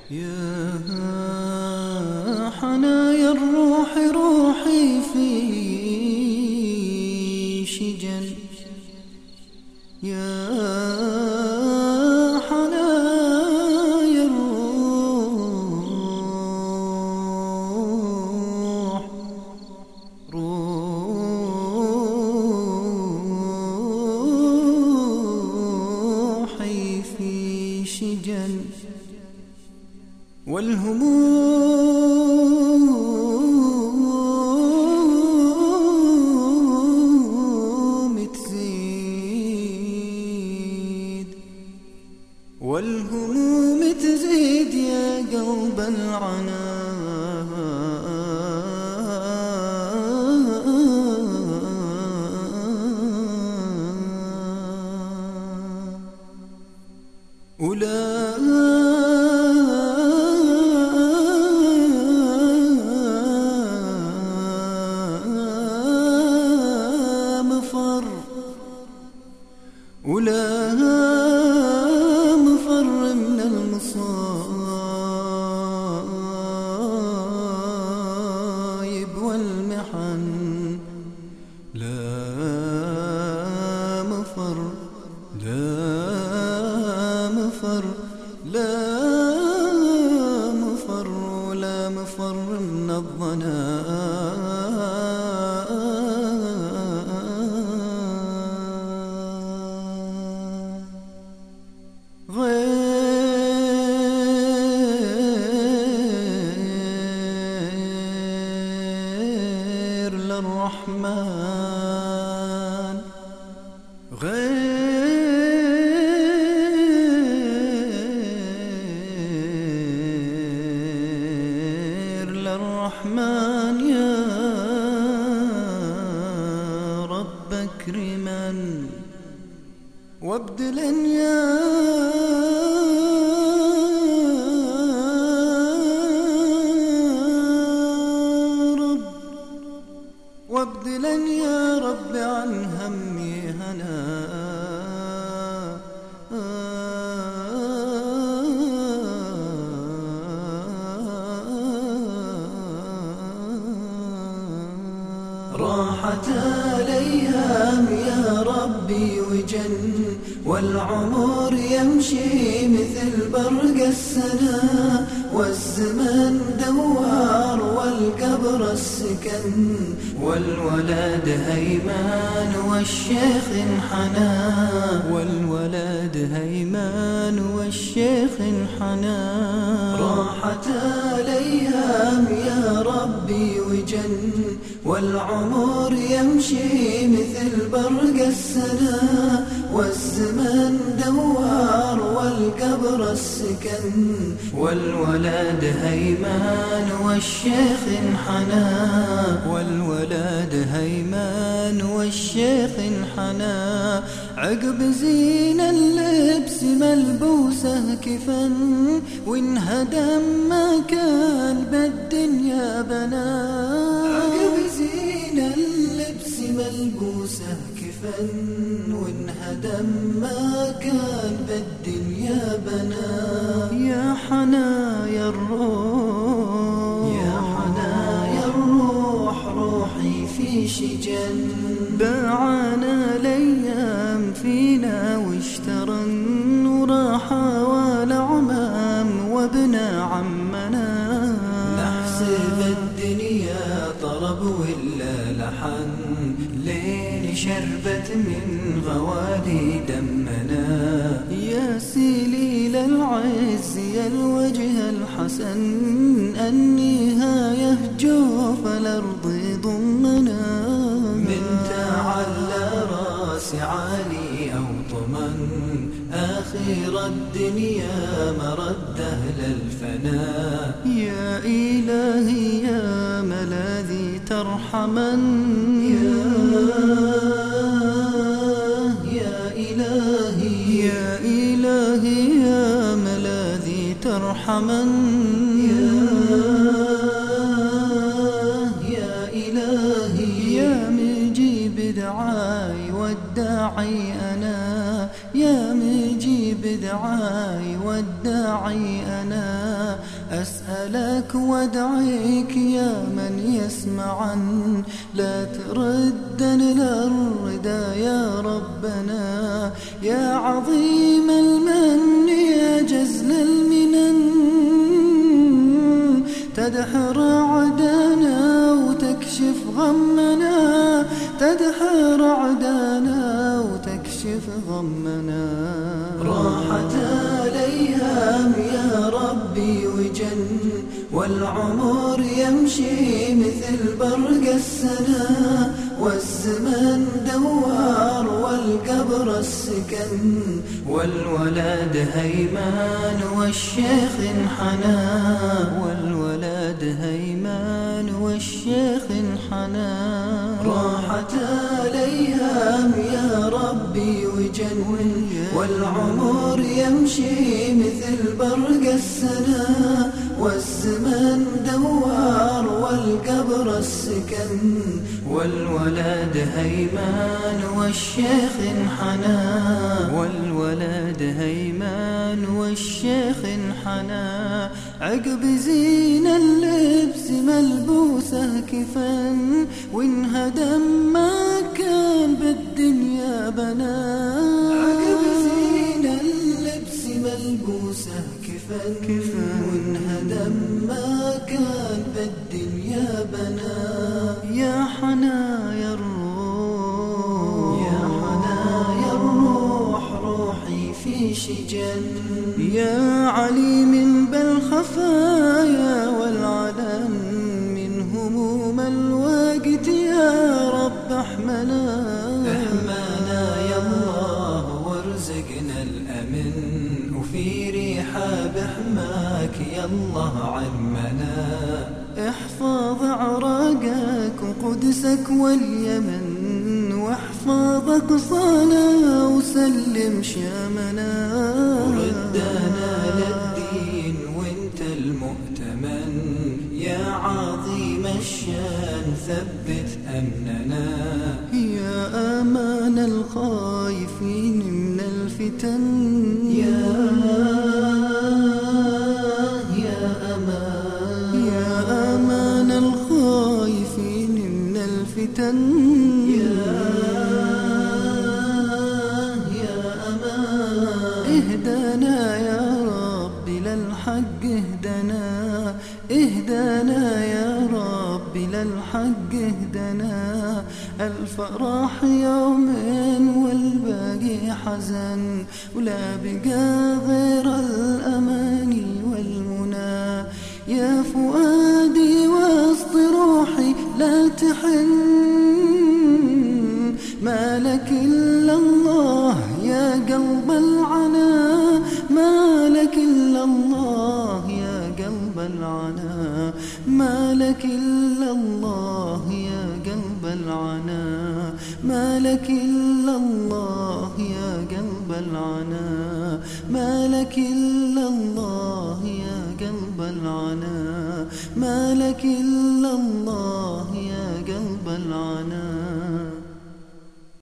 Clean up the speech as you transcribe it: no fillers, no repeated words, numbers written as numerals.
يا حنايا الروح روحي في شجن، يا حنايا الروح روحي في شجن، والهموم تزيد، والهموم تزيد يا قلب العنا، ولا ولا مفر من المصايب والمحن، لا مفر لا مفر لا مفر ولا مفر من غير للرحمن، غير للرحمن يا رب اكرما وابدلا يا رب، وابدلا يا رب عن همي هنا، راحت الايام يا ربي وجن، والعمر يمشي مثل برق السنا، والزمن دوار والقبر السكن، والولد هيمان والشيخ انحنى، والولد هيمان والشيخ انحنى، راحت الايام يا ربي وجن، والعمر يمشي مثل برق السنا، والزمن دوار والقبر السكن، والولد هيمان والشيخ انحنى، والولد هيمان والشيخ انحنى، عقب زين اللبس ملبوسه كفن، وانهدم ما كان بالدنيا بنا، عقب زين اللبس ملبوسه كفن، وانهدم ما كان بالدنيا بنا، يا حنايا الروح يا حنايا الروح روحي في شجن، باعنا الايام فينا واشترن، وراحا والعمام وابنا عمنا، نحسب الدنيا طرب ولا لحن، لين شربت من غوالي دمنا، يا سليل العز يا الوجه الحسن، النهاية جوف الأرض ضمنا، من تعلى راس عالي أو طمن، آخر الدنيا مرده للفناء، يا إلهي يا ملاذي ترحمن، يا إلهي يا إلهي يا ملاذي ترحمن، يا إلهي يا مجيب دعاي والداعي أنا، يا مجيب دعاي والداعي أنا، أسألك وادعيك يا من يسمعا، لا تردن للردى يا ربنا، يا عظيم المن يا جزل المنن، تدحر عدانا وتكشف غمنا، تدحر عدانا وتكشف غمنا. راحت الأيام يا ربي وجن، والعمر يمشي مثل برق السنا، والزمن دوار والقبر السكن، والولد هيمان والشيخ انحنى، والولد هيمان والشيخ انحنى. راحت الأيام يا ربي وجن، والعمر يمشي مثل برق السنا، والزمن دوار والقبر السكن، والولد هيمان والشيخ انحنى، والولد هيمان والشيخ انحنى. عقب زين اللبس ملبوسه كفن، وانهدم ما كان بالدنيا بنا. عقب زين اللبس ملبوسه كفن، وانهدم ما كان بالدنيا بنا. يا حنايا الروح، يا حنايا الروح روحي في شجن، يا عليم بالخفايا والعلن، من هموم الوقت يا رب احمنا. احمنا يا الله وارزقنا الأمن، وفي رحاب حماك يا الله عمنا. احفظ عراقك وقدسك واليمن، واحفظ أقصانا وسلم شامنا. وردنا للدين وانت المؤتمن، يا عظيم الشان ثبت أمننا. يا أمان الخائفين من الفتن، يا أمان الخائفين من الفتن. يا أمان اهدنا يا رب للحق، اهدنا اهدنا يا رب للحق اهدنا. الفرح يومين والباقي حزن، ولا بقى غير الأماني والمنى. يا فؤادي وسط روحي لا تحن، ما لك إلا الله يا قلب العنا، ما لك إلا الله يا قلب العنا، ما لك إلا الله يا قلب العنا، ما لك إلا الله يا قلب العنا، ما لك إلا الله يا قلب العنا، ما لك إلا الله يا قلب العنا.